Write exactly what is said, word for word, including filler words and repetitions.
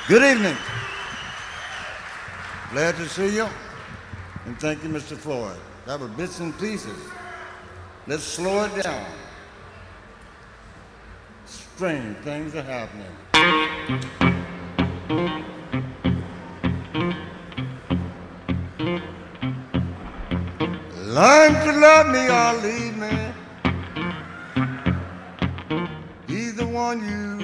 Good evening. Glad to see you. And thank you, Mister Floyd. That was bits and pieces. Let's slow it down. Strange things are happening. Learn to love me or leave me. He's the one you